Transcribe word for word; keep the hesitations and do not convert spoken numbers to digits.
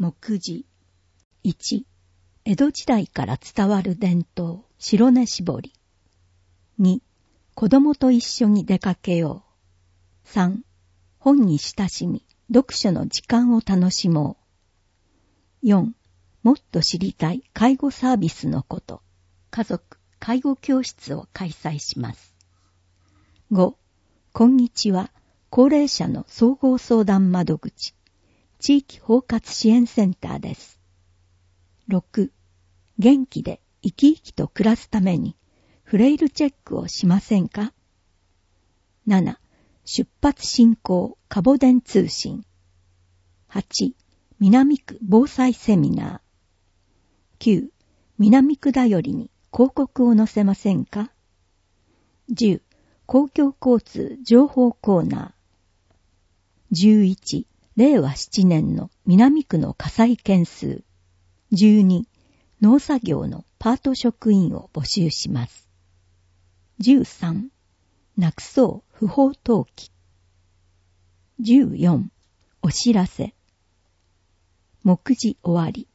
目次。いち、江戸時代から伝わる伝統、白根絞り。に、子供と一緒に出かけよう。さん、本に親しみ、読書の時間を楽しもう。よん、もっと知りたい介護サービスのこと、家族、介護教室を開催します。ご、こんにちは、高齢者の総合相談窓口、地域包括支援センターです。ろく、元気で生き生きと暮らすためにフレイルチェックをしませんか？なな、出発進行カボデン通信。はち、南区防災セミナー。きゅう、南区だよりに広告を載せませんか？じゅう、公共交通情報コーナー。じゅういち、れいわななねんの南区の火災件数。じゅうに、農作業のパート職員を募集します。じゅうさん、なくそう不法投棄。じゅうよん、お知らせ。目次終わり。